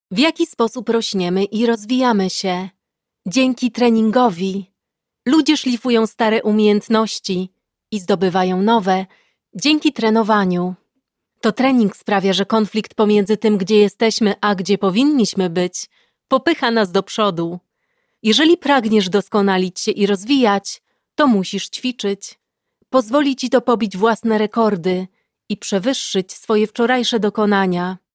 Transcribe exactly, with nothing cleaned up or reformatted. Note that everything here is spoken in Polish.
W jaki sposób rośniemy i rozwijamy się? Dzięki treningowi. Ludzie szlifują stare umiejętności i zdobywają nowe dzięki trenowaniu. To trening sprawia, że konflikt pomiędzy tym, gdzie jesteśmy, a gdzie powinniśmy być, popycha nas do przodu. Jeżeli pragniesz doskonalić się i rozwijać, to musisz ćwiczyć. Pozwoli ci to pobić własne rekordy i przewyższyć swoje wczorajsze dokonania.